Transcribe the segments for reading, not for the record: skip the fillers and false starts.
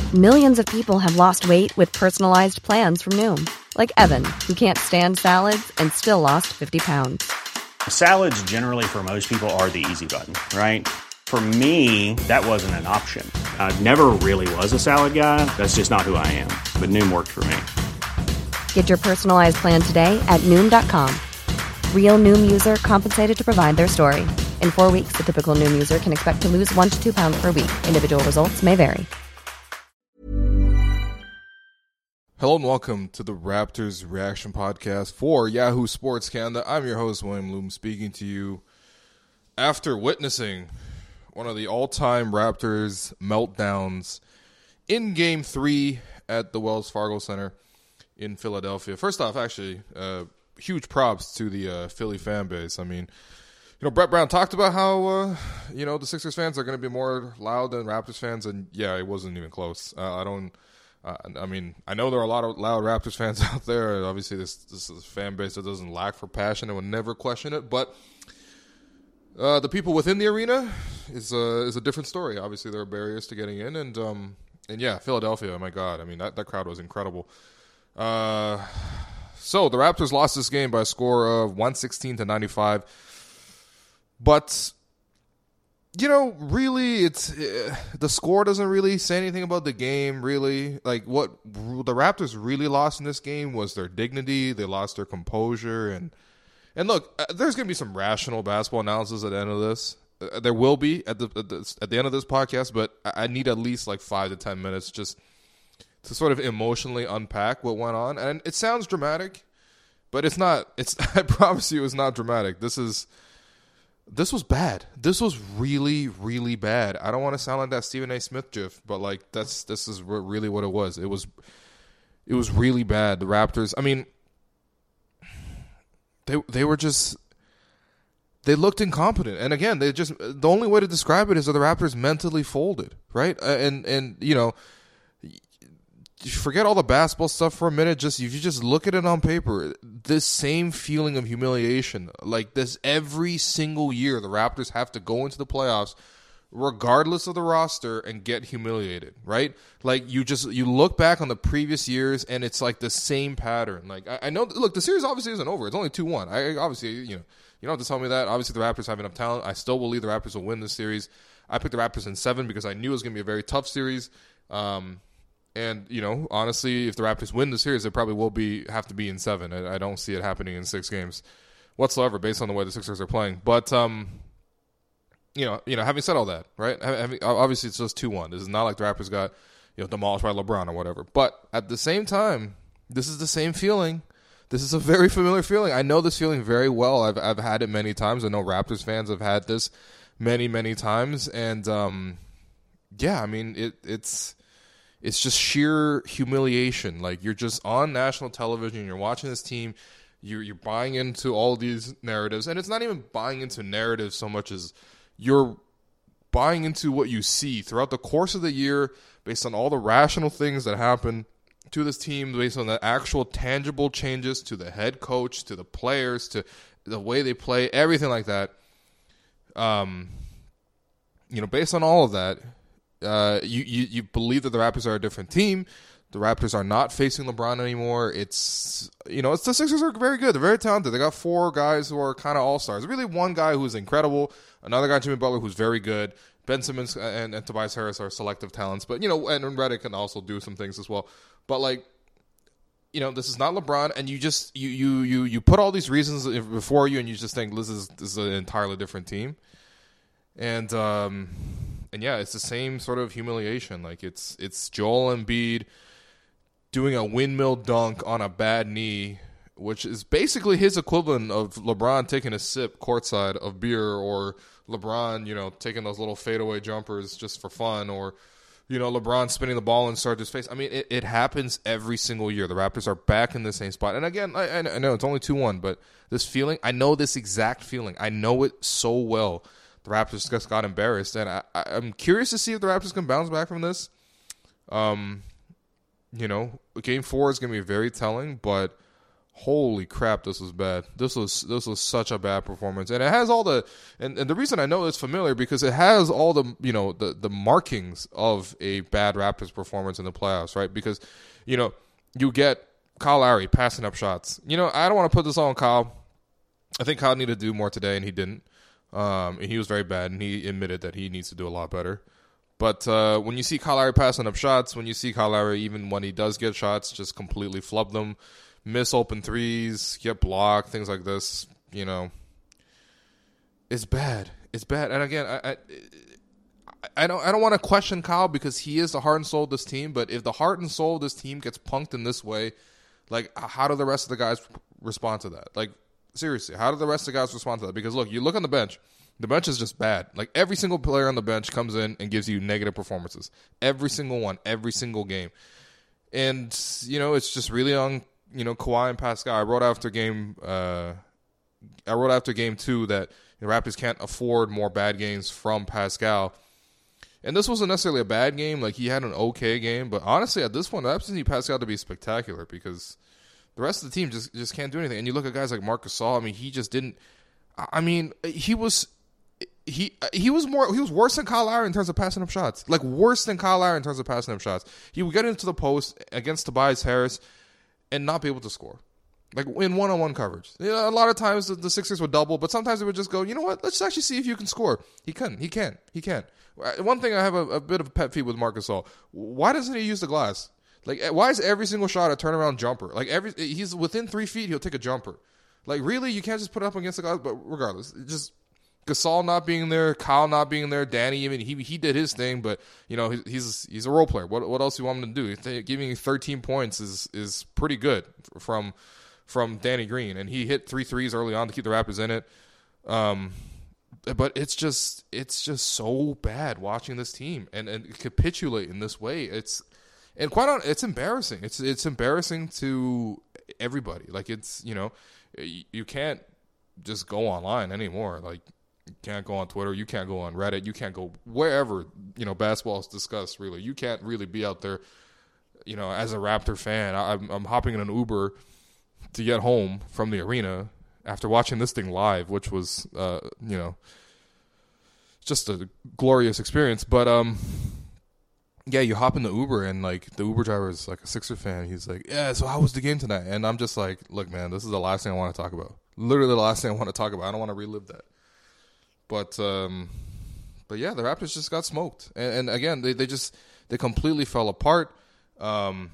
Millions of people have lost weight with personalized plans from Noom. Like Evan, who can't stand salads and still lost 50 pounds. Salads generally for most people are the easy button, right? For me, that wasn't an option. I never really was a salad guy. That's just not who I am. But Noom worked for me. Get your personalized plan today at Noom.com. Real Noom user compensated to provide their story. In 4 weeks, the typical Noom user can expect to lose 1 to 2 pounds per week. Individual results may vary. Hello and welcome to the Raptors Reaction Podcast for Yahoo Sports Canada. I'm your host, William Loom, speaking to you after witnessing one of the all-time Raptors meltdowns in Game 3 at the Wells Fargo Center in Philadelphia. First off, actually, huge props to the Philly fan base. I mean, Brett Brown talked about how, the Sixers fans are going to be more loud than Raptors fans, and yeah, it wasn't even close. I know there are a lot of loud Raptors fans out there. Obviously, this is a fan base that doesn't lack for passion and would never question it. But the people within the arena is a different story. Obviously, there are barriers to getting in, and yeah, Philadelphia. Oh my God, I mean that crowd was incredible. So the Raptors lost this game by a score of 116-95, but. Really, it's the score doesn't really say anything about the game, really. Like, what the Raptors really lost in this game was their dignity. They lost their composure. And look, there's going to be some rational basketball analysis at the end of this. There will be at the end of this podcast, but I need at least like 5 to 10 minutes just to sort of emotionally unpack what went on. And it sounds dramatic, but it's not. I promise you it's not dramatic. This was bad. This was really, really bad. I don't want to sound like that Stephen A. Smith gif, but like this is really what it was. It was really bad. The Raptors, I mean, they looked incompetent. And again, the only way to describe it is that the Raptors mentally folded, right? And forget all the basketball stuff for a minute. If you just look at it on paper, this same feeling of humiliation, like this every single year, the Raptors have to go into the playoffs, regardless of the roster, and get humiliated, right? Like you look back on the previous years, and it's like the same pattern. Like I know, look, the series obviously isn't over. It's only 2-1. I obviously, you don't have to tell me that. Obviously, the Raptors have enough talent. I still believe the Raptors will win this series. I picked the Raptors in 7 because I knew it was going to be a very tough series. And, honestly, if the Raptors win the series, it probably will have to be in 7. I don't see it happening in 6 games whatsoever based on the way the Sixers are playing. But, having said all that, right, obviously it's just 2-1. This is not like the Raptors got, demolished by LeBron or whatever. But at the same time, this is the same feeling. This is a very familiar feeling. I know this feeling very well. I've had it many times. I know Raptors fans have had this many, many times. And, yeah, I mean, it's just sheer humiliation. Like, you're just on national television, you're watching this team, you're buying into all these narratives, and it's not even buying into narratives so much as you're buying into what you see throughout the course of the year based on all the rational things that happen to this team, based on the actual tangible changes to the head coach, to the players, to the way they play, everything like that. Based on all of that, you believe that the Raptors are a different team. The Raptors are not facing LeBron anymore. It's the Sixers are very good. They're very talented. They got 4 guys who are kind of all-stars. Really one guy who's incredible, another guy, Jimmy Butler, who's very good. Ben Simmons and Tobias Harris are selective talents. But, and Redick can also do some things as well. But, this is not LeBron, and you put all these reasons before you, and you just think this is an entirely different team. And yeah, it's the same sort of humiliation. Like it's Joel Embiid doing a windmill dunk on a bad knee, which is basically his equivalent of LeBron taking a sip courtside of beer, or LeBron, taking those little fadeaway jumpers just for fun, or LeBron spinning the ball in Sarge's face. I mean, it happens every single year. The Raptors are back in the same spot. And again, I know it's only 2-1, but this feeling, I know this exact feeling. I know it so well. The Raptors just got embarrassed, and I'm curious to see if the Raptors can bounce back from this. Game 4 is going to be very telling, but Holy crap, this was bad. This was such a bad performance. And it has all the and the reason I know it's familiar because it has all the the markings of a bad Raptors performance in the playoffs, right? Because, you get Kyle Lowry passing up shots. I don't want to put this on Kyle. I think Kyle needed to do more today and he didn't. And he was very bad and he admitted that he needs to do a lot better. But when you see Kyle Lowry passing up shots, when you see Kyle Lowry, even when he does get shots, just completely flub them, miss open threes, get blocked, things like this, it's bad. It's bad. And again, I don't want to question Kyle because he is the heart and soul of this team. But if the heart and soul of this team gets punked in this way, like, how do the rest of the guys respond to that? Like, seriously, how do the rest of the guys respond to that? Because look, you look on the bench. The bench is just bad. Like, every single player on the bench comes in and gives you negative performances. Every single one, every single game. And, it's just really on, Kawhi and Pascal. I wrote after game 2 that the Raptors can't afford more bad games from Pascal. And this wasn't necessarily a bad game. Like, he had an okay game. But honestly, at this point, the Raptors need Pascal to be spectacular because the rest of the team just can't do anything. And you look at guys like Marc Gasol. I mean, he just didn't. I mean, he was worse than Kyle Lowry in terms of passing up shots. Like, worse than Kyle Lowry in terms of passing up shots. He would get into the post against Tobias Harris and not be able to score. Like, in one-on-one coverage. A lot of times the Sixers would double, but sometimes they would just go, you know what, let's actually see if you can score. He can. One thing I have a bit of a pet peeve with Marc Gasol. Why doesn't he use the glass? Like, why is every single shot a turnaround jumper? Like, he's within 3 feet, he'll take a jumper. Like, really? You can't just put it up against the glass? But regardless, just Gasol not being there, Kyle not being there, Danny, even he did his thing, but he's a role player. What else do you want him to do? Giving 13 points is pretty good from Danny Green, and he hit 3 threes early on to keep the Raptors in it. But it's just so bad watching this team and capitulate in this way. It's embarrassing. It's embarrassing to everybody. Like, it's you can't just go online anymore. Like, you can't go on Twitter. You can't go on Reddit. You can't go wherever, basketball is discussed, really. You can't really be out there, as a Raptor fan. I'm hopping in an Uber to get home from the arena after watching this thing live, which was, just a glorious experience. But, yeah, you hop in the Uber and, like, the Uber driver is, like, a Sixer fan. He's like, yeah, so how was the game tonight? And I'm just like, look, man, this is the last thing I want to talk about. Literally the last thing I want to talk about. I don't want to relive that. But yeah, the Raptors just got smoked. And again, they completely fell apart. And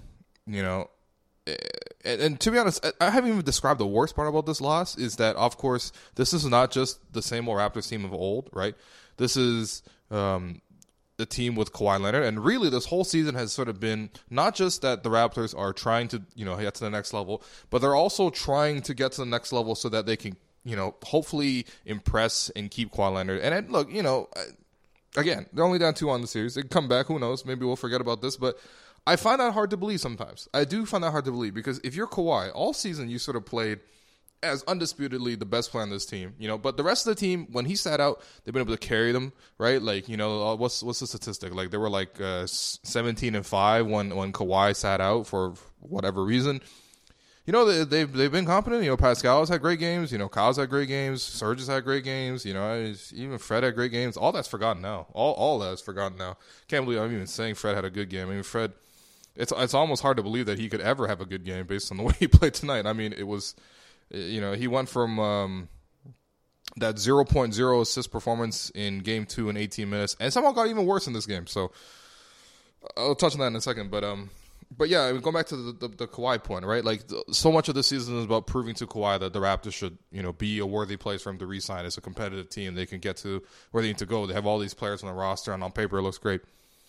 to be honest, I haven't even described the worst part about this loss is that, of course, this is not just the same old Raptors team of old, right? This is the team with Kawhi Leonard. And really, this whole season has sort of been not just that the Raptors are trying to, get to the next level, but they're also trying to get to the next level so that they can, hopefully impress and keep Kawhi Leonard. And look, again, they're only down 2 on the series. They can come back. Who knows? Maybe we'll forget about this. But I find that hard to believe sometimes. I do find that hard to believe because if you're Kawhi, all season you sort of played as undisputedly the best player on this team, but the rest of the team, when he sat out, they've been able to carry them, right? Like, what's the statistic? Like, they were like 17-5 when Kawhi sat out for whatever reason. They've been competent. Pascal's had great games. Kyle's had great games. Serge has had great games. Even Fred had great games. All that's forgotten now. All that's forgotten now. Can't believe I'm even saying Fred had a good game. I mean, Fred, it's almost hard to believe that he could ever have a good game based on the way he played tonight. I mean, it was, he went from that 0.0 assist performance in Game 2 in 18 minutes, and somehow got even worse in this game. So I'll touch on that in a second, But yeah, going back to the Kawhi point, right? Like, so much of this season is about proving to Kawhi that the Raptors should, be a worthy place for him to re-sign. It's a competitive team. They can get to where they need to go. They have all these players on the roster, and on paper it looks great.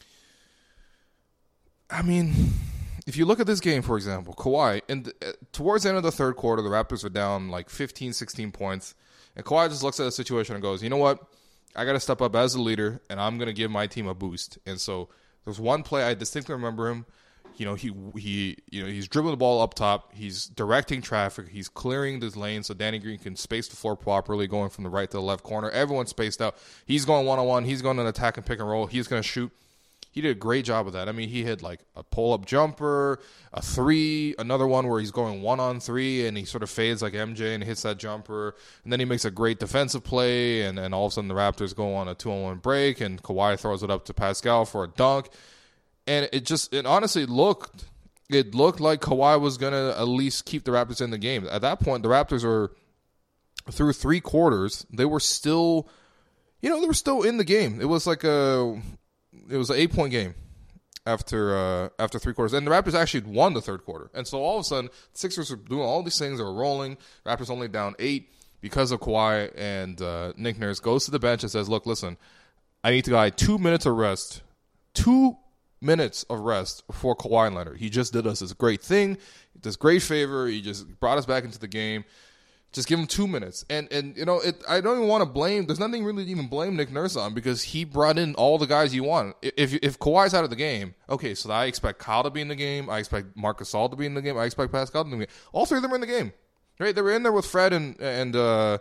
I mean, if you look at this game, for example, Kawhi, and towards the end of the third quarter, the Raptors are down like 15, 16 points, and Kawhi just looks at the situation and goes, you know what? I got to step up as a leader, and I'm going to give my team a boost. And so there's one play I distinctly remember him. He's dribbling the ball up top. He's directing traffic. He's clearing this lane so Danny Green can space the floor properly, going from the right to the left corner. Everyone's spaced out. He's going one-on-one. He's going to attack and pick and roll. He's going to shoot. He did a great job of that. I mean, he hit like a pull-up jumper, a three, another one where he's going 1-on-3 and he sort of fades like MJ and hits that jumper. And then he makes a great defensive play, and all of a sudden the Raptors go on a 2-on-1 break, and Kawhi throws it up to Pascal for a dunk. And it honestly looked like Kawhi was going to at least keep the Raptors in the game. At that point, the Raptors were, through 3 quarters, they were still, they were still in the game. It was like an 8-point game after 3 quarters. And the Raptors actually won the third quarter. And so all of a sudden, the Sixers were doing all these things. They were rolling. Raptors only down 8 because of Kawhi. And Nick Nurse goes to the bench and says, look, listen, I need to guy 2 minutes of rest. 2 minutes of rest for Kawhi Leonard. He just did us this great thing, this great favor. He just brought us back into the game. Just give him 2 minutes. And I don't even want to blame. There's nothing really to even blame Nick Nurse on, because he brought in all the guys you want. If Kawhi's out of the game, okay, so I expect Kyle to be in the game. I expect Marc Gasol to be in the game. I expect Pascal to be in the game. All 3 of them are in the game, right? They were in there with Fred and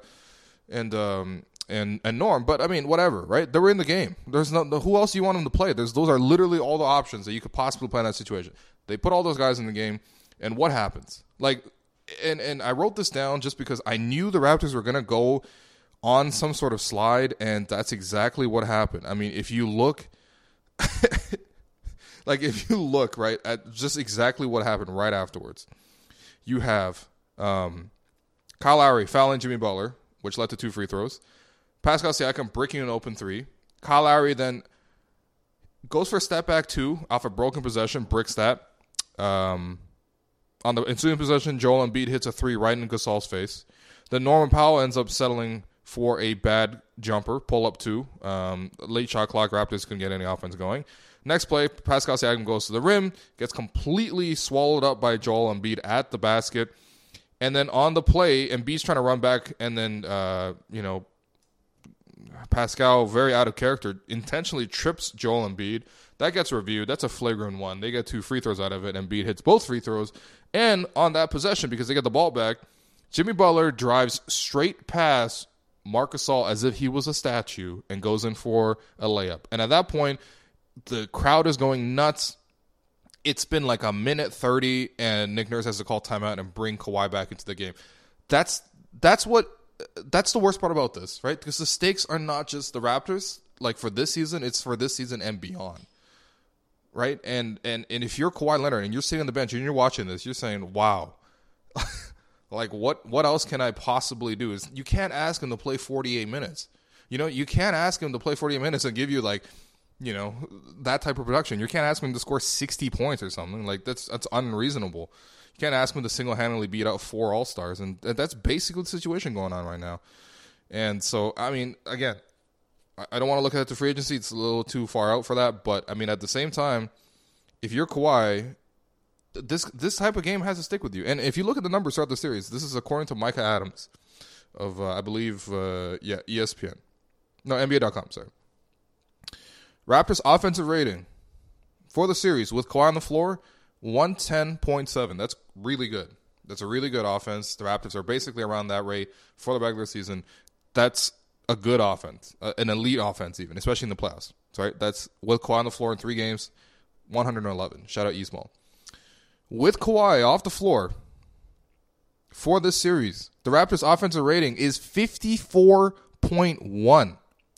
Norm, but I mean, whatever, right? They were in the game. There's who else do you want them to play? Those are literally all the options that you could possibly play in that situation. They put all those guys in the game, and what happens? And I wrote this down just because I knew the Raptors were going to go on some sort of slide, and that's exactly what happened. I mean, if you look, right, at just exactly what happened right afterwards, you have Kyle Lowry fouling Jimmy Butler, which led to 2 free throws. Pascal Siakam breaking an open 3. Kyle Lowry then goes for a step back 2 off a broken possession, bricks that. On the ensuing possession, Joel Embiid hits a 3 right in Gasol's face. Then Norman Powell ends up settling for a bad jumper, pull up 2. Late shot clock, Raptors couldn't get any offense going. Next play, Pascal Siakam goes to the rim, gets completely swallowed up by Joel Embiid at the basket. And then on the play, Embiid's trying to run back, and then, Pascal, very out of character, intentionally trips Joel Embiid. That gets reviewed. That's a flagrant 1. They get 2 free throws out of it. Embiid hits both free throws. And on that possession, because they get the ball back, Jimmy Butler drives straight past Marc Gasol as if he was a statue and goes in for a layup. And at that point, the crowd is going nuts. It's been like a minute 30, and Nick Nurse has to call timeout and bring Kawhi back into the game. That's the worst part about this, right? Because the stakes are not just the Raptors. Like for this season, it's for this season and beyond, right? And if you're Kawhi Leonard and you're sitting on the bench and you're watching this, you're saying, "Wow, like what else can I possibly do?" Is you can't ask him to play 48 minutes. You can't ask him to play 48 minutes and give you that type of production. You can't ask him to score 60 points or something. Like that's unreasonable. You can't ask him to single-handedly beat out 4 All-Stars, and that's basically the situation going on right now. And so, I mean, again, I don't want to look at the free agency. It's a little too far out for that. But, I mean, at the same time, if you're Kawhi, this type of game has to stick with you. And if you look at the numbers throughout the series, this is according to Micah Adams of, I believe, ESPN. No, NBA.com, sorry. Raptors offensive rating for the series with Kawhi on the floor, 110.7. That's really good. That's a really good offense. The Raptors are basically around that rate for the regular season. That's a good offense, an elite offense even, especially in the playoffs. Right? That's with Kawhi on the floor in 3 games, 111. Shout out Yismael. With Kawhi off the floor for this series, the Raptors offensive rating is 54.1.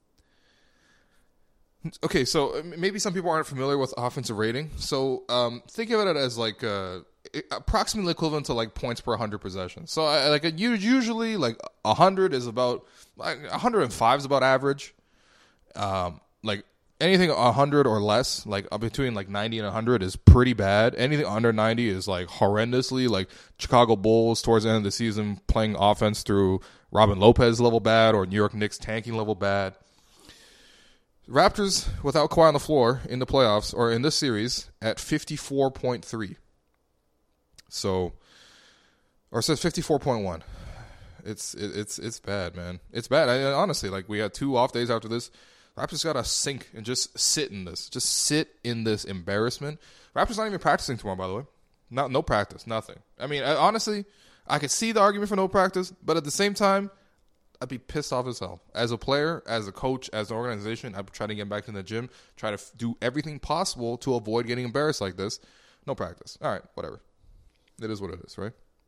Okay, so maybe some people aren't familiar with offensive rating. So think of it as like approximately equivalent to like points per 100 possessions. So usually like 100 is about, like 105 is about average. Like anything 100 or less, like between like 90 and 100 is pretty bad. Anything under 90 is like horrendously, like Chicago Bulls towards the end of the season playing offense through Robin Lopez level bad, or New York Knicks tanking level bad. Raptors without Kawhi on the floor in the playoffs, or in this series, at 54.3. So, or it says 54.1. It's bad, man. It's bad. Honestly, like we had 2 off days after this. Raptors got to sink and just sit in this. Just sit in this embarrassment. Raptors not even practicing tomorrow, by the way. No practice, nothing. I mean, honestly, I could see the argument for no practice, but at the same time, I'd be pissed off as hell. As a player, as a coach, as an organization, I'd try to get back in the gym, try to do everything possible to avoid getting embarrassed like this. No practice. All right, whatever. It is what it is, right?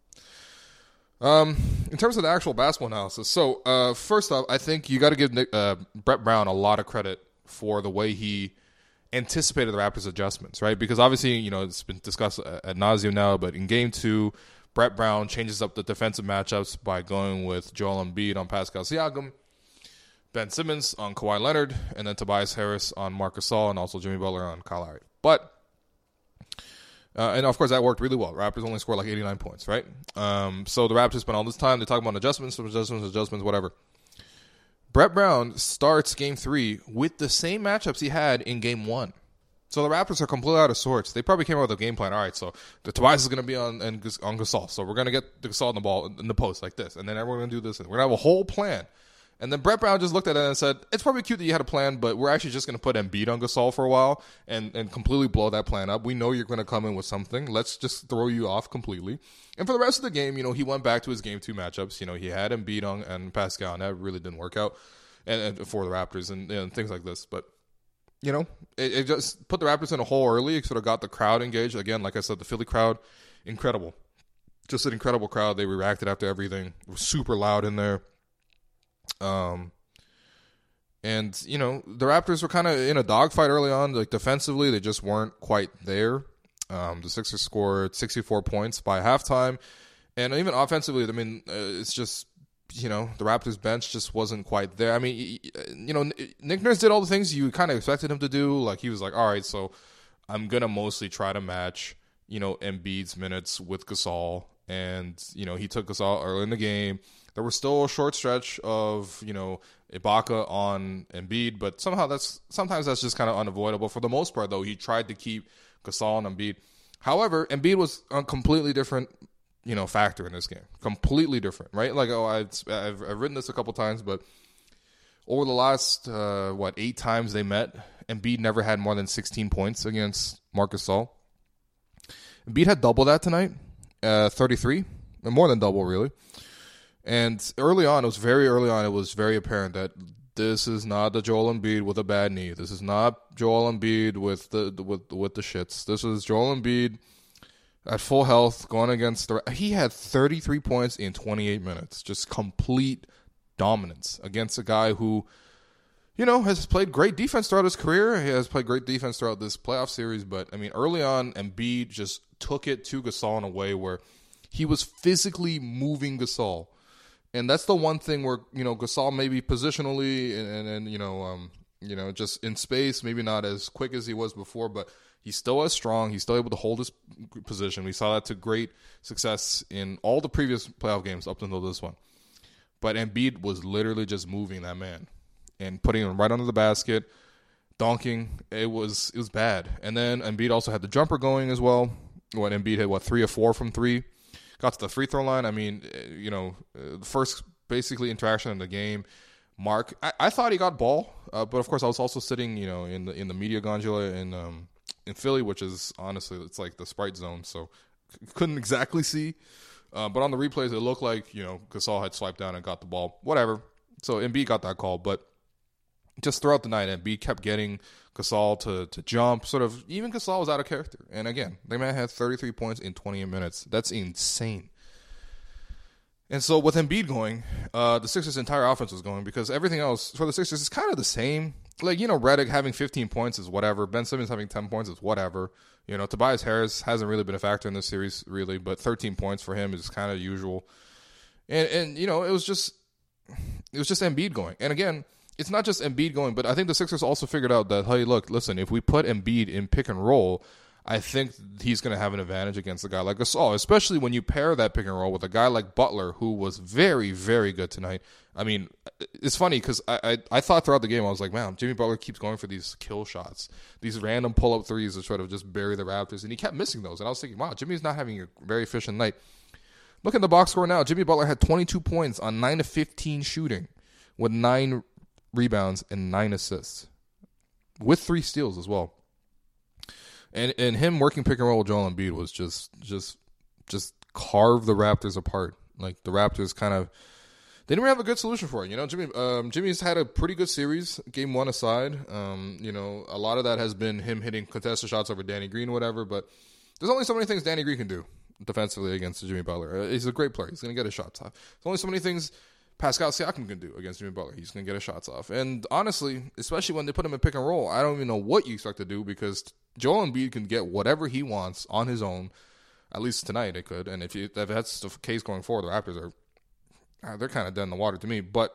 In terms of the actual basketball analysis, so first off, I think you got to give Brett Brown a lot of credit for the way he anticipated the Raptors' adjustments, right? Because obviously, it's been discussed ad nauseum now, but in Game 2, Brett Brown changes up the defensive matchups by going with Joel Embiid on Pascal Siakam, Ben Simmons on Kawhi Leonard, and then Tobias Harris on Marc Gasol, and also Jimmy Butler on Kyle Lowry. But and of course, that worked really well. Raptors only scored like 89 points, right? So the Raptors spent all this time. They talk about adjustments, whatever. Brett Brown starts Game 3 with the same matchups he had in Game 1. So the Raptors are completely out of sorts. They probably came up with a game plan. All right, so the Tobias is going to be on Gasol. So we're going to get the Gasol in the ball in the post like this. And then everyone's going to do this. We're going to have a whole plan. And then Brett Brown just looked at it and said, it's probably cute that you had a plan, but we're actually just going to put Embiid on Gasol for a while and completely blow that plan up. We know you're going to come in with something. Let's just throw you off completely. And for the rest of the game, he went back to his Game 2 matchups. He had Embiid on and Pascal, and that really didn't work out and for the Raptors and things like this. But, it just put the Raptors in a hole early. It sort of got the crowd engaged. Again, like I said, the Philly crowd, incredible. Just an incredible crowd. They reacted after everything. It was super loud in there. And the Raptors were kind of in a dogfight early on. Like defensively, they just weren't quite there. The Sixers scored 64 points by halftime, and even offensively, I mean, it's just the Raptors bench just wasn't quite there. I mean, Nick Nurse did all the things you kind of expected him to do. Like he was like, all right, so I'm gonna mostly try to match Embiid's minutes with Gasol, and he took Gasol early in the game. There was still a short stretch of, Ibaka on Embiid, but sometimes that's just kind of unavoidable. For the most part, though, he tried to keep Gasol and Embiid. However, Embiid was a completely different, factor in this game. Completely different, right? Like, I've written this a couple times, but over the last, 8 times they met, Embiid never had more than 16 points against Marc Gasol. Embiid had double that tonight, 33, and more than double, really. And early on, it was very apparent that this is not the Joel Embiid with a bad knee. This is not Joel Embiid with the shits. This is Joel Embiid at full health going against he had 33 points in 28 minutes. Just complete dominance against a guy who, has played great defense throughout his career. He has played great defense throughout this playoff series. But, I mean, early on, Embiid just took it to Gasol in a way where he was physically moving Gasol. And that's the one thing where, Gasol maybe positionally and just in space, maybe not as quick as he was before, but he's still as strong. He's still able to hold his position. We saw that to great success in all the previous playoff games up until this one. But Embiid was literally just moving that man and putting him right under the basket, donking. It was bad. And then Embiid also had the jumper going as well. When Embiid hit, 3 of 4 from 3. Got to the free throw line. I mean, the first basically interaction in the game, Mark, I thought he got ball, but of course I was also sitting, in the media gondola in Philly, which is honestly, it's like the Sprite zone, so couldn't exactly see. But on the replays, it looked like, Gasol had swiped down and got the ball. Whatever. So Embiid got that call, but just throughout the night, Embiid kept getting Gasol to jump. Sort of, even Gasol was out of character. And again, the man had 33 points in 28 minutes. That's insane. And so with Embiid going, the Sixers' entire offense was going because everything else for the Sixers is kind of the same. Like, Redick having 15 points is whatever. Ben Simmons having 10 points is whatever. Tobias Harris hasn't really been a factor in this series, really, but 13 points for him is kind of usual. And it was just Embiid going. And again, it's not just Embiid going, but I think the Sixers also figured out that, hey, look, listen, if we put Embiid in pick and roll, I think he's going to have an advantage against a guy like Gasol, especially when you pair that pick and roll with a guy like Butler, who was very, very good tonight. I mean, it's funny because I thought throughout the game, I was like, man, Jimmy Butler keeps going for these kill shots, these random pull-up threes to try to just bury the Raptors, and he kept missing those. And I was thinking, wow, Jimmy's not having a very efficient night. Look at the box score now. Jimmy Butler had 22 points on 9 of 15 shooting with 9 rebounds and 9 assists with 3 steals as well. And him working pick and roll with Joel Embiid was just carve the Raptors apart. Like the Raptors kind of they didn't really have a good solution for it. You know, Jimmy's had a pretty good series, game one aside. You know, a lot of that has been him hitting contested shots over Danny Green, whatever. But there's only so many things Danny Green can do defensively against Jimmy Butler. He's a great player. He's going to get his shots off. There's only so many things Pascal Siakam can do against Jimmy Butler. He's going to get his shots off. And honestly, especially when they put him in pick and roll, I don't even know what you expect to do because Joel Embiid can get whatever he wants on his own. At least tonight it could. And if that's the case going forward, the Raptors they're kind of dead in the water to me. But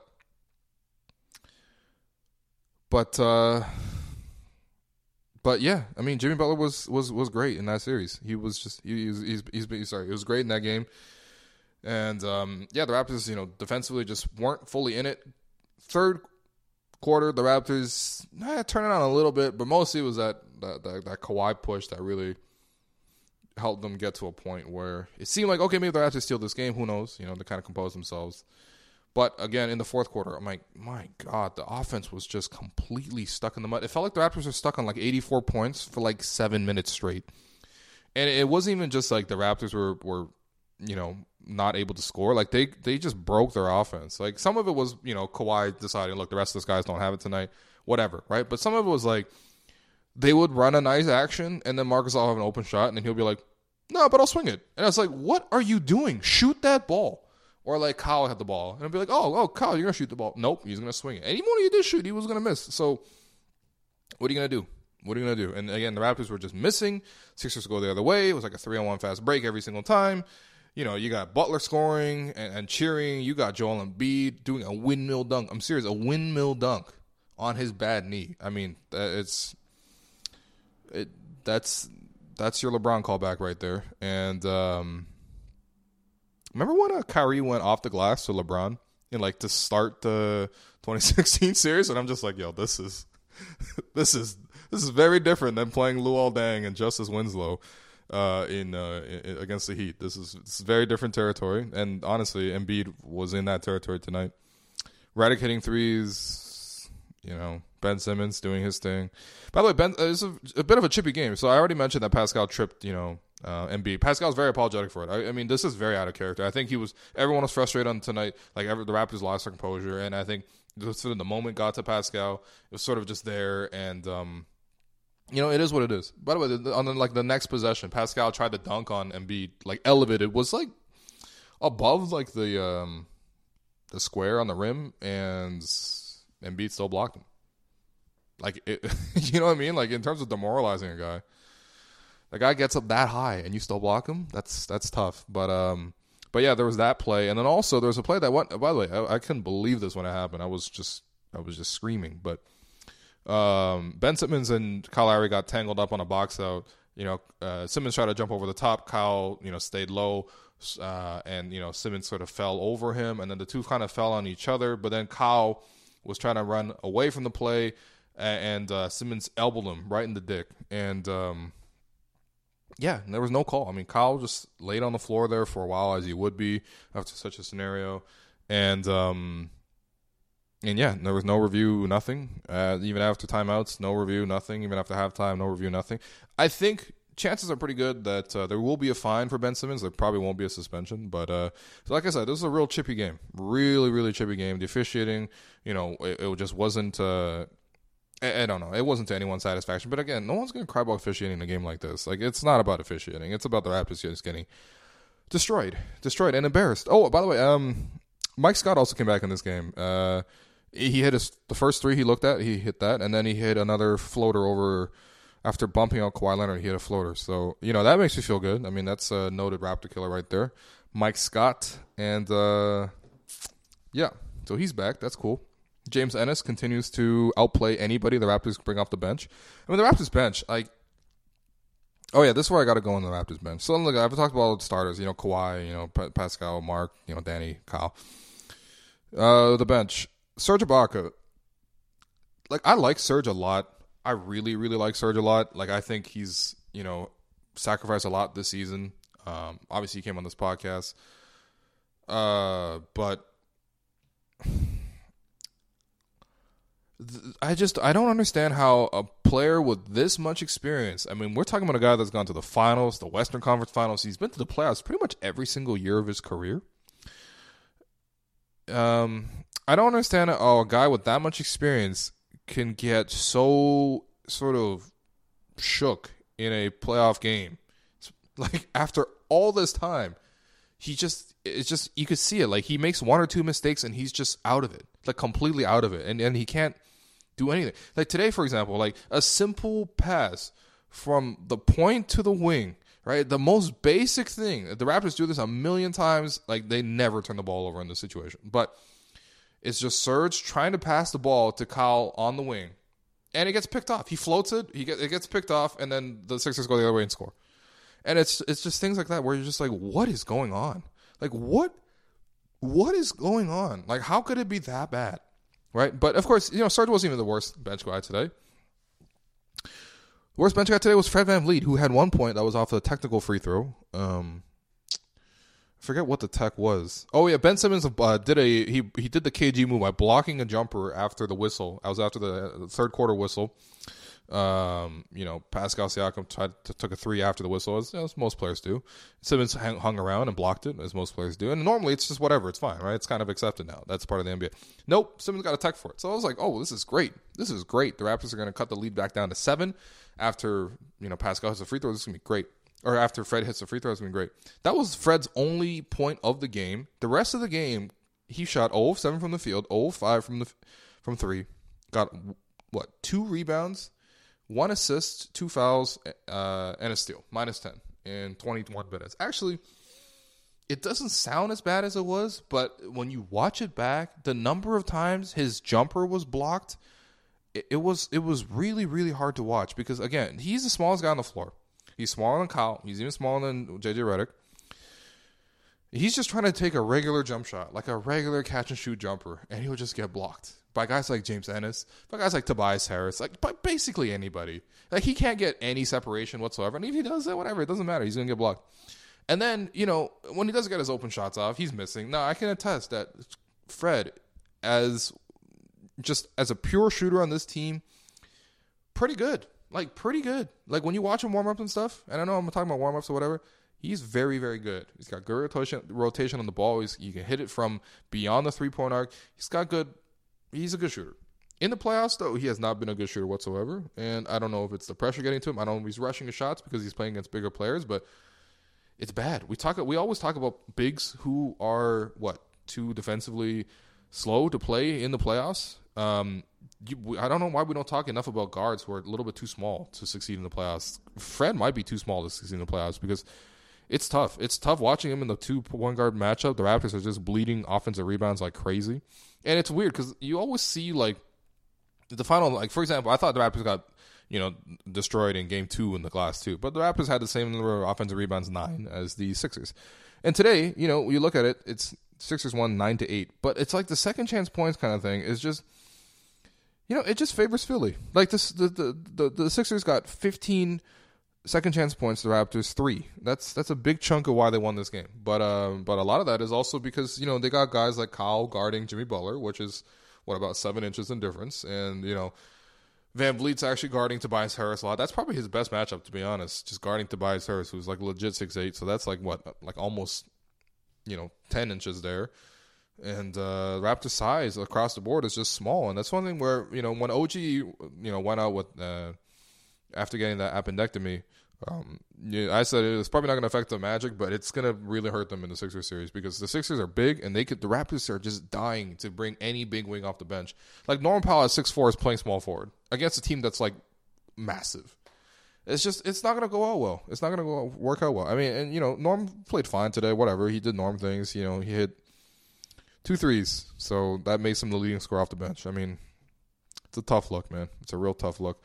yeah, I mean, Jimmy Butler was great in that series. He was just he was great in that game. And yeah, the Raptors, you know, defensively just weren't fully in it. Third quarter, the Raptors turned it on a little bit, but mostly it was that Kawhi push that really helped them get to a point where it seemed like, okay, maybe the Raptors steal this game. Who knows? You know, they kind of compose themselves. But again, in the fourth quarter, I'm like, my God, the offense was just completely stuck in the mud. It felt like the Raptors were stuck on like 84 points for like 7 minutes straight. And it wasn't even just like the Raptors were you know, not able to score. Like they just broke their offense. Like some of it was, you know, Kawhi deciding, look, the rest of those guys don't have it tonight, whatever, right? But some of it was like they would run a nice action and then Marcus will have an open shot and then he'll be like, no, but I'll swing it. And I was like, what are you doing? Shoot that ball. Or like Kyle had the ball and I'd be like, oh, Kyle, you're gonna shoot the ball. Nope, he's gonna swing it. Any more he did shoot, he was gonna miss. So what are you gonna do? What are you going to do? And again, the Raptors were just missing. Sixers go the other way. It was like a 3-on-1 fast break every single time. You know, you got Butler scoring and cheering. You got Joel Embiid doing a windmill dunk. I'm serious, a windmill dunk on his bad knee. I mean, that's your LeBron callback right there. And remember when Kyrie went off the glass to LeBron in like to start the 2016 series? And I'm just like, yo, this is very different than playing Luol Deng and Justice Winslow in against the Heat. This is very different territory, and honestly, Embiid was in that territory tonight. Redick hitting threes, you know, Ben Simmons doing his thing. By the way, Ben it's a bit of a chippy game. So I already mentioned that Pascal tripped, you know, Embiid. Pascal's very apologetic for it. I mean, this is very out of character. I think everyone was frustrated on tonight. Like the Raptors lost their composure, and I think sort of the moment got to Pascal. It was sort of just there, and you know, it is what it is. By the way, on the next possession, Pascal tried to dunk on Embiid, like elevated, was like above like the square on the rim, and Embiid still blocked him. Like it, you know what I mean? Like in terms of demoralizing a guy, the guy gets up that high and you still block him. That's tough. But yeah, there was that play, and then also there was a play that went. By the way, I couldn't believe this when it happened. I was just screaming, but. Ben Simmons and Kyle Lowry got tangled up on a box out. You know, Simmons tried to jump over the top. Kyle, you know, stayed low, and you know Simmons sort of fell over him, and then the two kind of fell on each other. But then Kyle was trying to run away from the play, and Simmons elbowed him right in the dick. And yeah, there was no call. I mean, Kyle just laid on the floor there for a while, as he would be after such a scenario, And yeah, there was no review, nothing. Even after timeouts, no review, nothing. Even after halftime, no review, nothing. I think chances are pretty good that there will be a fine for Ben Simmons. There probably won't be a suspension. But so like I said, this is a real chippy game. Really, really chippy game. The officiating, you know, it just wasn't I don't know. It wasn't to anyone's satisfaction. But again, no one's going to cry about officiating in a game like this. Like, it's not about officiating. It's about the Raptors just getting destroyed and embarrassed. Oh, by the way, Mike Scott also came back in this game. He hit the first three he looked at. He hit that, and then he hit another floater over after bumping out Kawhi Leonard. He hit a floater, so you know that makes me feel good. I mean, that's a noted Raptor killer right there, Mike Scott, and yeah, so he's back. That's cool. James Ennis continues to outplay anybody the Raptors bring off the bench. I mean, the Raptors bench, like, oh yeah, this is where I got to go on the Raptors bench. So look, I've talked about all the starters. You know, Kawhi, you know, Pascal, Mark, you know, Danny, Kyle. The bench. Serge Ibaka, like, I like Serge a lot. I really, really like Serge a lot. Like, I think he's, you know, sacrificed a lot this season. Obviously, he came on this podcast. But I don't understand how a player with this much experience, I mean, we're talking about a guy that's gone to the finals, the Western Conference Finals. He's been to the playoffs pretty much every single year of his career. I don't understand how a guy with that much experience can get so sort of shook in a playoff game. Like, after all this time, you could see it. Like, he makes one or two mistakes and he's just out of it, like completely out of it. And he can't do anything. Like today, for example, like a simple pass from the point to the wing, right? The most basic thing. The Raptors do this a million times. Like, they never turn the ball over in this situation. But it's just Serge trying to pass the ball to Kyle on the wing. And it gets picked off. He floats it. It gets picked off, and then the Sixers go the other way and score. And it's just things like that where you're just like, what is going on? Like, what is going on? Like, how could it be that bad? Right? But, of course, Serge wasn't even the worst bench guy today. The worst bench guy today was Fred VanVleet, who had 1 point that was off a technical free throw. I forget what the tech was. Oh, yeah, Ben Simmons did the KG move by blocking a jumper after the whistle. I was after the third quarter whistle. Pascal Siakam took a three after the whistle, as most players do. Simmons hung around and blocked it, as most players do. And normally it's just whatever. It's fine, right? It's kind of accepted now. That's part of the NBA. Nope, Simmons got a tech for it. So I was like, oh, this is great. This is great. The Raptors are going to cut the lead back down to 7 after, Pascal hits a free throw. This is going to be great. Or after Fred hits a free throw, it's going to be great. That was Fred's only point of the game. The rest of the game, he shot 0 of 7 from the field, 0 of 5 from 3. Got, 2 rebounds, 1 assist, 2 fouls, and a steal. -10 in 21 minutes. Actually, it doesn't sound as bad as it was, but when you watch it back, the number of times his jumper was blocked, it was really, really hard to watch. Because, again, he's the smallest guy on the floor. He's smaller than Kyle. He's even smaller than J.J. Redick. He's just trying to take a regular jump shot, like a regular catch-and-shoot jumper, and he'll just get blocked by guys like James Ennis, by guys like Tobias Harris, like by basically anybody. Like, he can't get any separation whatsoever, and if he does that, whatever, it doesn't matter. He's going to get blocked. And then, when he does get his open shots off, he's missing. Now, I can attest that Fred, as a pure shooter on this team, pretty good. Like, pretty good. Like, when you watch him warm up and stuff, and I know I'm talking about warm ups or whatever, he's very, very good. He's got good rotation on the ball. You can hit it from beyond the 3-point arc. He's a good shooter. In the playoffs, though, he has not been a good shooter whatsoever. And I don't know if it's the pressure getting to him. I don't know if he's rushing his shots because he's playing against bigger players, but it's bad. We always talk about bigs who are, too defensively slow to play in the playoffs. I don't know why we don't talk enough about guards who are a little bit too small to succeed in the playoffs. Fred might be too small to succeed in the playoffs because it's tough. It's tough watching him in the 2-point guard matchup. The Raptors are just bleeding offensive rebounds like crazy. And it's weird because you always see, like, the final, like, for example, I thought the Raptors got, destroyed in game 2 in the glass too. But the Raptors had the same number of offensive rebounds, 9, as the Sixers. And today, you look at it, it's Sixers won 9-8. But it's like the second chance points kind of thing is just, it just favors Philly. Like, the Sixers got 15 second chance points, the Raptors 3. That's a big chunk of why they won this game. But a lot of that is also because, they got guys like Kyle guarding Jimmy Butler, which is, about 7 inches in difference. And, VanVleet's actually guarding Tobias Harris a lot. That's probably his best matchup, to be honest, just guarding Tobias Harris, who's like legit 6'8". So that's like almost, 10 inches there. And Raptors' size across the board is just small. And that's one thing where, when OG, went out with, after getting that appendectomy, I said it's probably not going to affect the Magic, but it's going to really hurt them in the Sixers series because the Sixers are big and the Raptors are just dying to bring any big wing off the bench. Like, Norman Powell at 6'4" is playing small forward against a team that's like massive. It's not going to go out well. It's not going to work out well. I mean, and Norm played fine today, whatever. He did Norm things. He hit 2 threes, so that makes him the leading scorer off the bench. I mean, it's a tough look, man. It's a real tough look.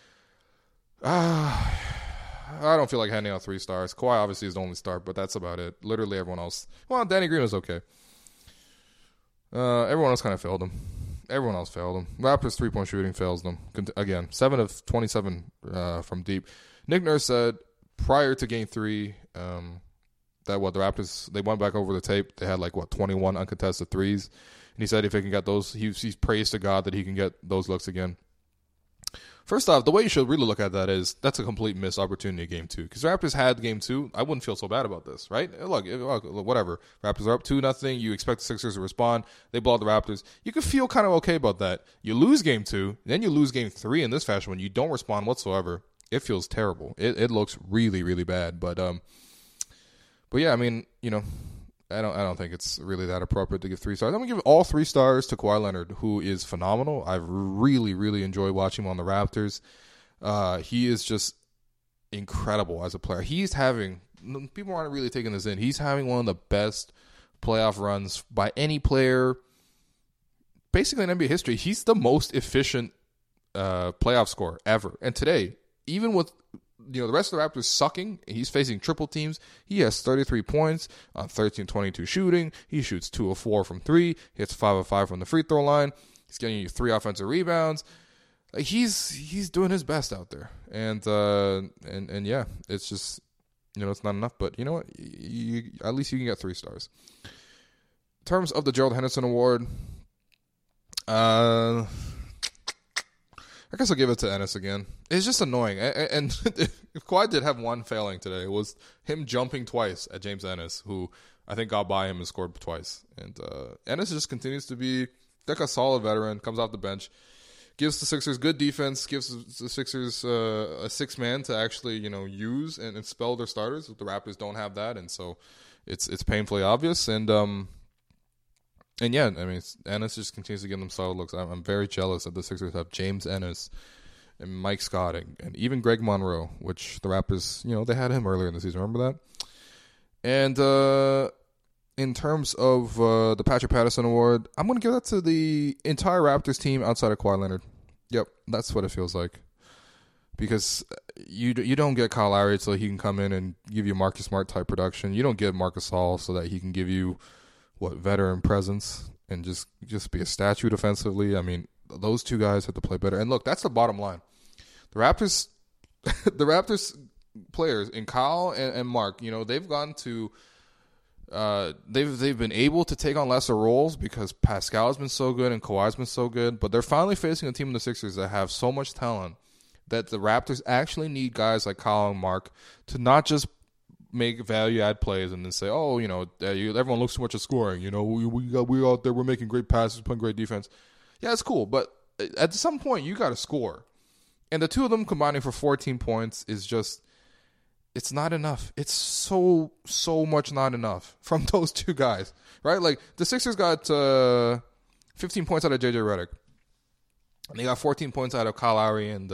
I don't feel like handing out 3 stars. Kawhi obviously is the only star, but that's about it. Literally everyone else. Well, Danny Green was okay. Everyone else kind of failed him. Raptors 3-point shooting fails them. Again, 7 of 27 from deep. Nick Nurse said prior to Game 3 that the Raptors, they went back over the tape. They had 21 uncontested threes. And he said if they can get those, he's praised to God that he can get those looks again. First off, the way you should really look at that is that's a complete missed opportunity game 2. Because Raptors had game 2, I wouldn't feel so bad about this, right? Look, whatever. Raptors are up 2-0. You expect the Sixers to respond. They blow out the Raptors. You could feel kind of okay about that. You lose game 2, then you lose game 3 in this fashion when you don't respond whatsoever. It feels terrible. It looks really, really bad. But yeah, I mean, I don't think it's really that appropriate to give 3 stars. I'm going to give all 3 stars to Kawhi Leonard, who is phenomenal. I've really, really enjoyed watching him on the Raptors. He is just incredible as a player. People aren't really taking this in. He's having one of the best playoff runs by any player, basically in NBA history. He's the most efficient playoff scorer ever. And today, even with the rest of the Raptors sucking, he's facing triple teams. He has 33 points on 13-22 shooting. He shoots 2 of 4 from 3, hits 5 of 5 from the free throw line. He's getting you 3 offensive rebounds. He's doing his best out there. And yeah, it's just, it's not enough. But you know what? At least you can get 3 stars. In terms of the Gerald Henderson Award, I guess I'll give it to Ennis again. It's just annoying. And if Kawhi did have one failing today, it was him jumping twice at James Ennis, who I think got by him and scored twice. And Ennis just continues to be like a solid veteran, comes off the bench, gives the Sixers good defense, gives the Sixers a 6-man to actually, use and spell their starters. The Raptors don't have that, and so it's painfully obvious. And yeah, I mean, Ennis just continues to give them solid looks. I'm very jealous that the Sixers have James Ennis and Mike Scott and even Greg Monroe, which the Raptors, they had him earlier in the season. Remember that? And in terms of the Patrick Patterson Award, I'm going to give that to the entire Raptors team outside of Kawhi Leonard. Yep, that's what it feels like. Because you don't get Kyle Lowry so he can come in and give you Marcus Smart type production. You don't get Marcus Gasol so that he can give you veteran presence and just be a statue defensively. I mean, those 2 guys have to play better. And look, that's the bottom line. The Raptors players in Kyle and Mark, they've gone to they've been able to take on lesser roles because Pascal has been so good and Kawhi's been so good, but they're finally facing a team in the Sixers that have so much talent that the Raptors actually need guys like Kyle and Mark to not just make value-add plays and then say, everyone looks too much at scoring. We out there, we're making great passes, playing great defense. Yeah, it's cool, but at some point, you got to score. And the 2 of them combining for 14 points is just, it's not enough. It's so much not enough from those 2 guys, right? Like, the Sixers got 15 points out of J.J. Redick. And they got 14 points out of Kyle Lowry and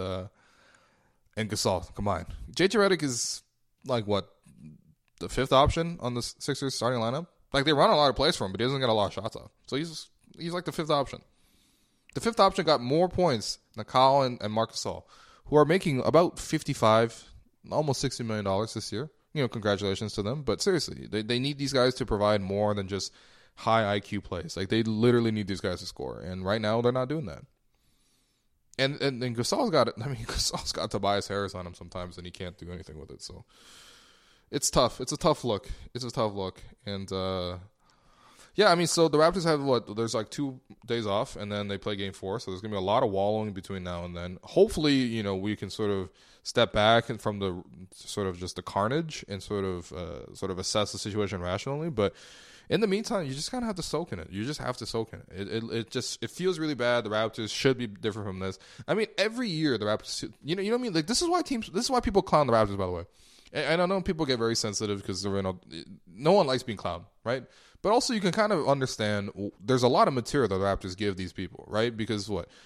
Gasol combined. J.J. Redick is, like, what? The 5th option on the Sixers starting lineup. Like, they run a lot of plays for him, but he doesn't get a lot of shots off. So he's like the 5th option. The 5th option got more points than Kyle and Marc Gasol, who are making about $55, almost $60 million this year. Congratulations to them. But seriously, they need these guys to provide more than just high IQ plays. Like, they literally need these guys to score. And right now, they're not doing that. And Gasol's got Tobias Harris on him sometimes, and he can't do anything with it. So it's tough. It's a tough look. And yeah, I mean, so the Raptors have there's like 2 days off, and then they play game 4. So there's going to be a lot of wallowing between now and then. Hopefully, we can sort of step back from the sort of just the carnage and sort of assess the situation rationally. But in the meantime, you just kind of have to soak in it. You just have to soak in it. It feels really bad. The Raptors should be different from this. I mean, every year the Raptors, you know what I mean? Like, this is why people clown the Raptors, by the way. And I know people get very sensitive because no one likes being clowned, right? But also you can kind of understand there's a lot of material that the Raptors give these people, right? Because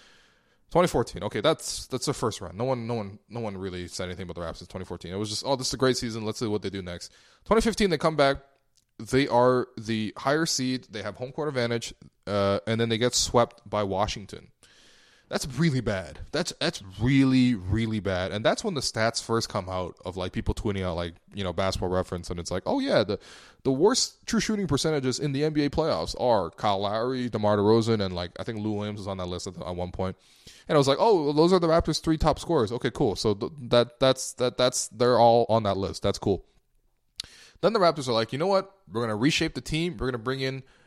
2014, okay, that's the first run. No one really said anything about the Raptors in 2014. It was just, this is a great season. Let's see what they do next. 2015, they come back. They are the higher seed. They have home court advantage, and then they get swept by Washington. That's really bad. That's really, really bad. And that's when the stats first come out of like people tweeting out like, Basketball Reference, and it's like, oh yeah, the worst true shooting percentages in the NBA playoffs are Kyle Lowry, DeMar DeRozan, and like I think Lou Williams was on that list at one point. And I was like, oh, those are the Raptors' 3 top scorers. Okay, cool. So that's they're all on that list. That's cool. Then the Raptors are like, you know what? We're going to reshape the team. We're going to bring in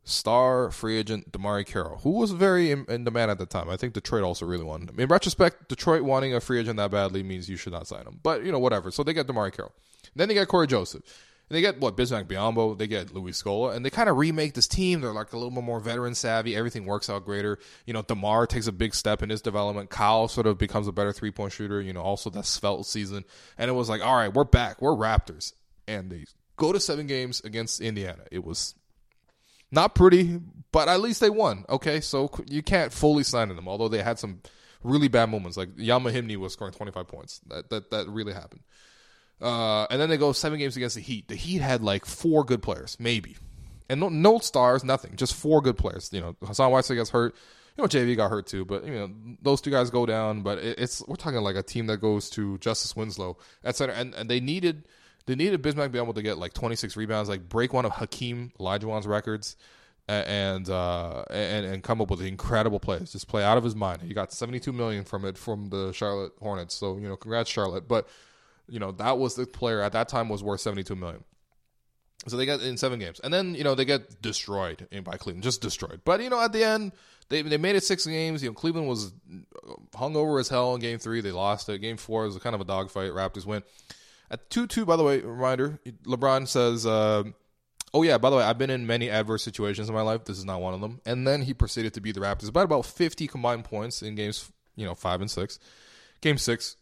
star free agent DeMarre Carroll, who was very in demand at the time. I think Detroit also really wanted him. In retrospect, Detroit wanting a free agent that badly means you should not sign him. But, whatever. So they get DeMarre Carroll. Then they get Corey Joseph. And they get, Bismack Biyombo. They get Luis Scola. And they kind of remake this team. They're like a little bit more veteran savvy. Everything works out greater. DeMar takes a big step in his development. Kyle sort of becomes a better three-point shooter. Also that svelte season. And it was like, all right, we're back. We're Raptors. And they go to 7 games against Indiana. It was not pretty, but at least they won. Okay, so you can't fully sign them, although they had some really bad moments. Like Yamahimni was scoring 25 points. That really happened. And then they go 7 games against the Heat. The Heat had like 4 good players, maybe. And no stars, nothing. Just 4 good players. Hassan Whiteside gets hurt. JV got hurt too. But, those 2 guys go down. But we're talking like a team that goes to Justice Winslow at center. And they needed Bismack Biyombo to get like 26 rebounds, like break one of Hakeem Olajuwon's records, and come up with incredible plays. Just play out of his mind. He got $72 million from the Charlotte Hornets. So congrats Charlotte. But that was the player at that time was worth $72 million. So they got in 7 games, and then they get destroyed by Cleveland, just destroyed. But at the end they made it 6 games. Cleveland was hungover as hell in Game 3. They lost it. Game 4 was kind of a dogfight. Raptors win. At 2-2, by the way, reminder, LeBron says, oh, yeah, by the way, I've been in many adverse situations in my life. This is not one of them. And then he proceeded to beat the Raptors by about 50 combined points in games, 5 and 6. Game 6,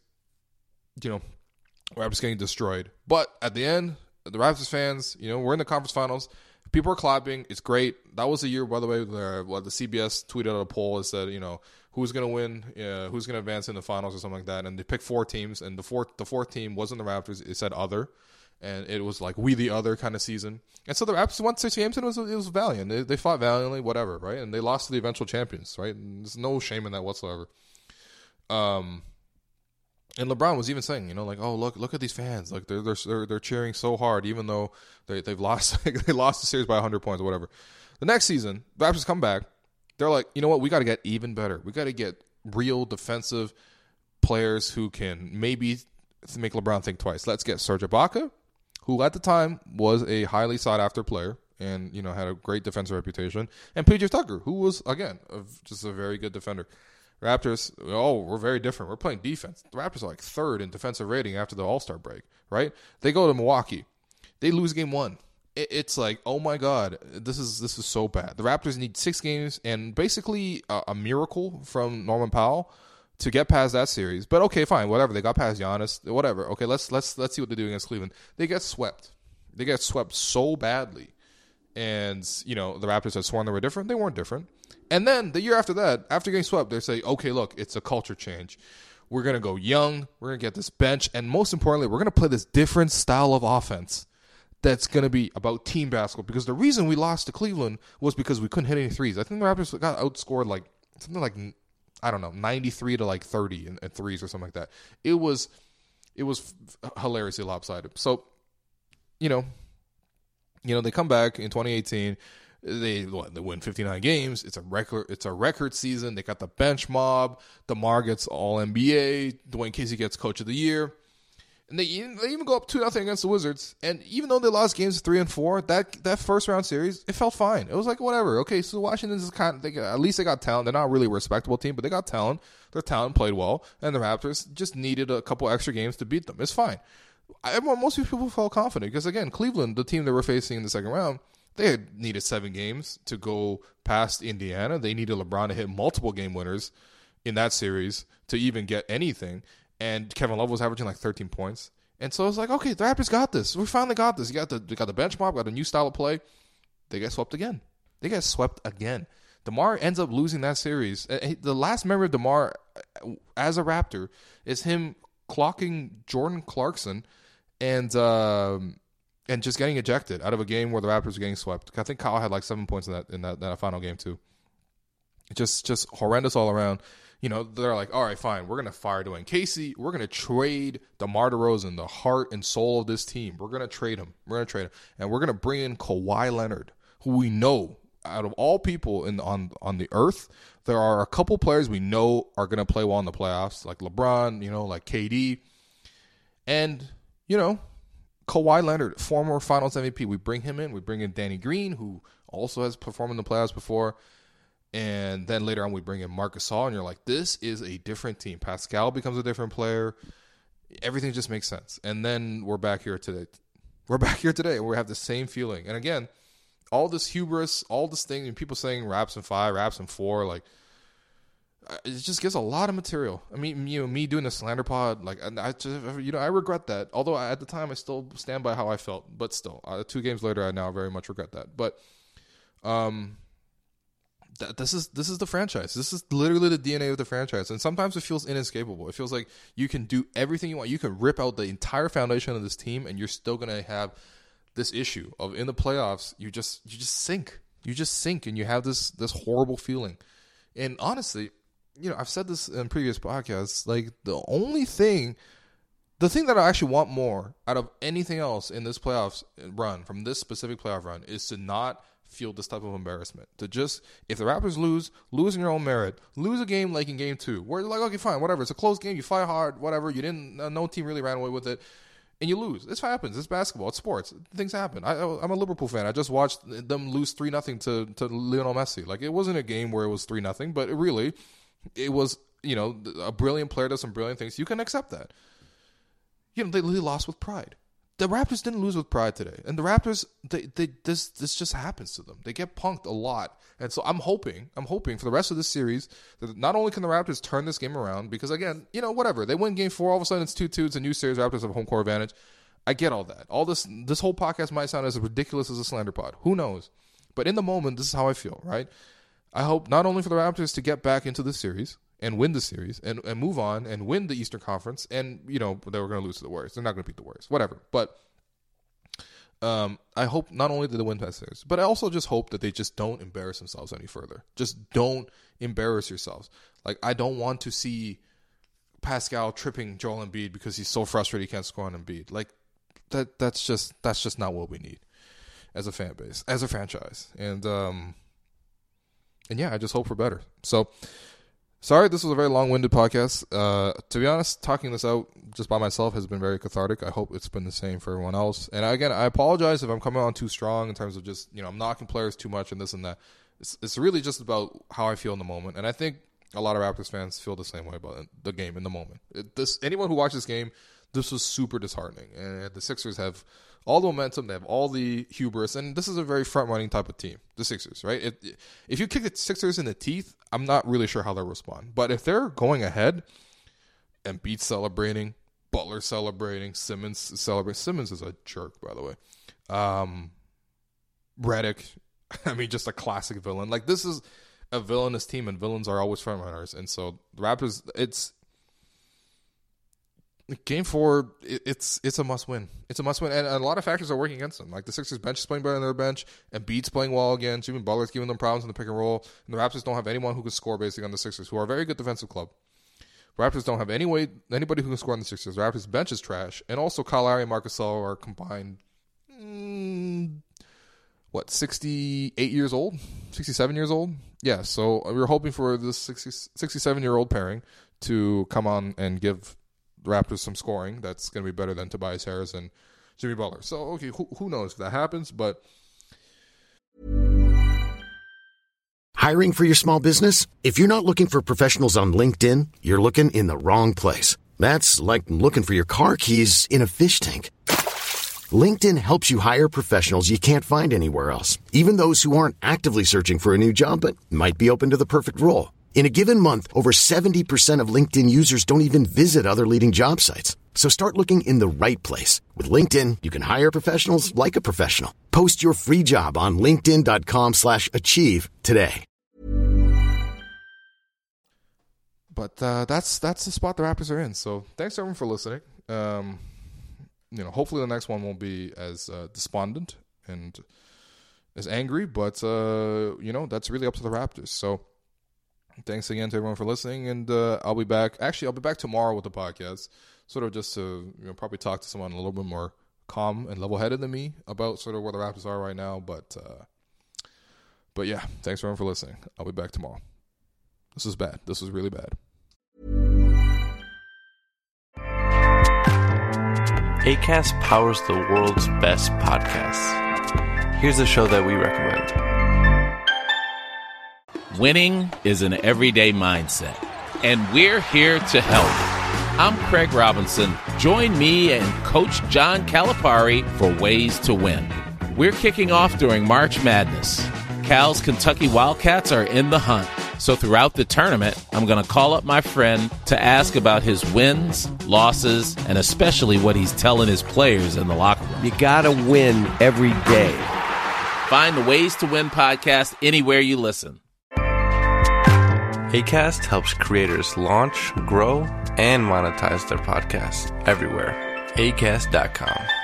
Raptors getting destroyed. But at the end, the Raptors fans, we're in the conference finals. People are clapping. It's great. That was the year, by the way, where the CBS tweeted out a poll and said, who's going to win, who's going to advance in the finals or something like that. And they picked 4 teams, and the fourth team wasn't the Raptors. It said other, and it was like we the other kind of season. And so the Raptors won 6 games, and it was valiant. They fought valiantly, whatever, right? And they lost to the eventual champions, right? And there's no shame in that whatsoever. And LeBron was even saying, oh look at these fans, like they're cheering so hard, even though they've lost they lost the series by 100 points or whatever. The next season, the Raptors come back. They're like, you know what? We got to get even better. We got to get real defensive players who can maybe make LeBron think twice. Let's get Serge Ibaka, who at the time was a highly sought after player and had a great defensive reputation, and PJ Tucker, who was again just a very good defender. Raptors, we're very different. We're playing defense. The Raptors are like 3rd in defensive rating after the All-Star break, right? They go to Milwaukee. They lose game 1. It's like, oh my God, this is so bad. The Raptors need 6 games and basically a miracle from Norman Powell to get past that series. But okay, fine, whatever. They got past Giannis, whatever. Okay, let's see what they do against Cleveland. They get swept. They get swept so badly. And, the Raptors had sworn they were different. They weren't different. And then the year after that, after getting swept, they say, okay, look, it's a culture change. We're going to go young. We're going to get this bench. And most importantly, we're going to play this different style of offense that's going to be about team basketball. Because the reason we lost to Cleveland was because we couldn't hit any threes. I think the Raptors got outscored like something like, I don't know, 93 to like 30 in threes or something like that. It was hilariously lopsided. So, they come back in 2018. They win 59 games. It's a record season. They got the bench mob. DeMar gets All NBA. Dwayne Casey gets Coach of the Year. And they even go up 2-0 against the Wizards. And even though they lost games 3 and 4, that first round series, it felt fine. It was like whatever. Okay, so Washington's is at least they got talent. They're not really a respectable team, but they got talent. Their talent played well, and the Raptors just needed a couple extra games to beat them. It's fine. Most people felt confident because again, Cleveland, the team they were facing in the second round, they had needed 7 games to go past Indiana. They needed LeBron to hit multiple game winners in that series to even get anything. And Kevin Love was averaging like 13 points. And so it's like, okay, the Raptors got this. We finally got this. They got the bench mob, got a new style of play. They get swept again. DeMar ends up losing that series. The last memory of DeMar as a Raptor is him clocking Jordan Clarkson and just getting ejected out of a game where the Raptors were getting swept. I think Kyle had like 7 points in that final game too. Just horrendous all around. They're like, all right, fine. We're going to fire Dwayne Casey. We're going to trade DeMar DeRozan, the heart and soul of this team. We're going to trade him. And we're going to bring in Kawhi Leonard, who we know out of all people on the earth, there are a couple players we know are going to play well in the playoffs, like LeBron, like KD. And, Kawhi Leonard, former Finals MVP. We bring him in. We bring in Danny Green, who also has performed in the playoffs before. And then later on, we bring in Marc Gasol, and you're like, this is a different team. Pascal becomes a different player. Everything just makes sense. And then we're back here today. And we have the same feeling. And again, all this hubris, all this thing, and people saying Raps in 5, Raps in 4, like, it just gives a lot of material. I mean, me doing a slander pod, like, I regret that. Although at the time I still stand by how I felt, but still, 2 games later, I now very much regret that. But, this is the franchise. This is literally the DNA of the franchise, and sometimes it feels inescapable. It feels like you can do everything you want. You can rip out the entire foundation of this team, and you're still gonna have this issue of in the playoffs. You just sink. You just sink, and you have this horrible feeling. And honestly, I've said this in previous podcasts. Like the thing that I actually want more out of anything else in this playoffs run, from this specific playoff run, is to not feel this type of embarrassment. To just, if the Raptors lose in your own merit. Lose a game like in game 2, where you're like, okay, fine, whatever. It's a close game. You fight hard, whatever. You didn't, no team really ran away with it. And you lose. This happens. It's basketball. It's sports. Things happen. I'm a Liverpool fan. I just watched them lose 3-0 to Lionel Messi. Like, it wasn't a game where it was 3-0, but it was, a brilliant player does some brilliant things. You can accept that. They lost with pride. The Raptors didn't lose with pride today. And the Raptors, this just happens to them. They get punked a lot. And so I'm hoping for the rest of this series that not only can the Raptors turn this game around, because again, whatever. They win game 4, all of a sudden it's 2-2, it's a new series, Raptors have home court advantage. I get all that. All this whole podcast might sound as ridiculous as a slander pod. Who knows? But in the moment, this is how I feel, right? I hope not only for the Raptors to get back into this series and win the series and move on and win the Eastern Conference, and they were going to lose to the Warriors. They're not going to beat the Warriors, whatever. But I hope not only that they win that series, but I also just hope that they just don't embarrass themselves any further. Just don't embarrass yourselves. Like, I don't want to see Pascal tripping Joel Embiid because he's so frustrated he can't score on Embiid. Like, that's just not what we need as a fan base, as a franchise. And yeah, I just hope for better. So, sorry, this was a very long-winded podcast. To be honest, talking this out just by myself has been very cathartic. I hope it's been the same for everyone else. And again, I apologize if I'm coming on too strong in terms of just, I'm knocking players too much and this and that. It's really just about how I feel in the moment. And I think a lot of Raptors fans feel the same way about the game in the moment. Anyone who watched this game, this was super disheartening. And the Sixers have all the momentum, they have all the hubris, and this is a very front-running type of team, the Sixers, right? If you kick the Sixers in the teeth, I'm not really sure how they'll respond. But if they're going ahead, Embiid celebrating, Butler celebrating, Simmons celebrating. Simmons is a jerk, by the way. Redick, just a classic villain. Like, this is a villainous team, and villains are always front-runners. And so the Raptors, it's Game 4, it's a must-win. It's a must-win, and a lot of factors are working against them. Like, the Sixers bench is playing better than their bench, and Embiid's playing well again. Jimmy Butler's giving them problems in the pick and roll, and the Raptors don't have anyone who can score basically on the Sixers, who are a very good defensive club. The Raptors don't have anybody who can score on the Sixers. The Raptors' bench is trash, and also Kyle Lowry and Marc Gasol are combined, 68 years old? 67 years old? Yeah, so we were hoping for this 67-year-old pairing to come on and give the Raptors some scoring that's going to be better than Tobias Harris and Jimmy Butler. So, okay, who knows if that happens, but... Hiring for your small business? If you're not looking for professionals on LinkedIn, you're looking in the wrong place. That's like looking for your car keys in a fish tank. LinkedIn helps you hire professionals you can't find anywhere else, even those who aren't actively searching for a new job but might be open to the perfect role. In a given month, over 70% of LinkedIn users don't even visit other leading job sites. So start looking in the right place. With LinkedIn, you can hire professionals like a professional. Post your free job on linkedin.com/achieve today. But that's the spot the Raptors are in. So thanks everyone for listening. Hopefully the next one won't be as despondent and as angry, but that's really up to the Raptors. So thanks again to everyone for listening, and I'll be back. Actually, I'll be back tomorrow with the podcast, sort of just to probably talk to someone a little bit more calm and level-headed than me about sort of where the Raptors are right now. But yeah, thanks everyone for listening. I'll be back tomorrow. This was bad. This was really bad. Acast powers the world's best podcasts. Here's a show that we recommend. Winning is an everyday mindset, and we're here to help. I'm Craig Robinson. Join me and Coach John Calipari for Ways to Win. We're kicking off during March Madness. Cal's Kentucky Wildcats are in the hunt. So throughout the tournament, I'm going to call up my friend to ask about his wins, losses, and especially what he's telling his players in the locker room. You got to win every day. Find the Ways to Win podcast anywhere you listen. Acast helps creators launch, grow, and monetize their podcasts everywhere. Acast.com.